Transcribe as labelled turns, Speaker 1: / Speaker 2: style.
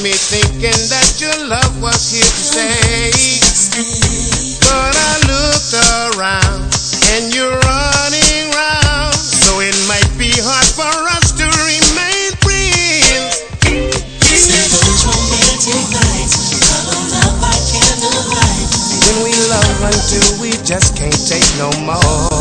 Speaker 1: me thinking that your love was here to stay. But I looked around and you're running round, so it might be hard for us to remain friends. When we love until we just can't take no more.